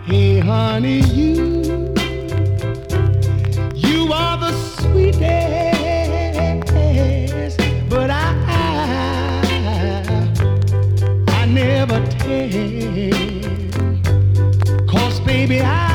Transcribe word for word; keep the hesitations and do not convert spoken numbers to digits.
Hey, honey, you, you are the sweetest, but I, I never tell, 'cause baby, I